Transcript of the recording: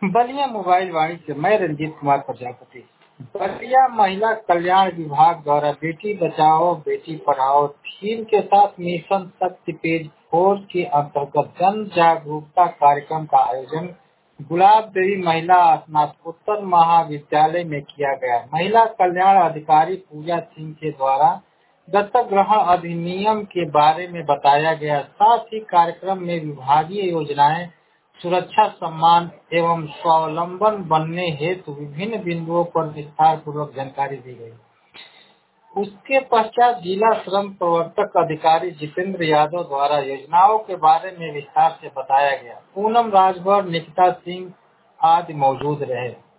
Ballia mobile वाणी से मैं रंजीत कुमार प्रजापति। बलिया महिला कल्याण विभाग द्वारा बेटी बचाओ बेटी पढ़ाओ थीम के साथ मिशन शक्ति पेज 4 के अंतर्गत जन जागरूकता कार्यक्रम का आयोजन गुलाब देवी महिला स्नातकोत्तर महाविद्यालय में किया गया। महिला कल्याण अधिकारी पूजा सिंह के द्वारा दत्तक ग्रहण अधिनियम के बारे में बताया गया। साथ ही कार्यक्रम में विभागीय योजनाएं, सुरक्षा सम्मान एवं स्वावलंबन बनने हेतु विभिन्न बिंदुओं पर विस्तार पूर्वक जानकारी दी गई। उसके पश्चात जिला श्रम प्रवर्तक अधिकारी जितेंद्र यादव द्वारा योजनाओं के बारे में विस्तार से बताया गया। पूनम राजभर, निकिता सिंह आदि मौजूद रहे।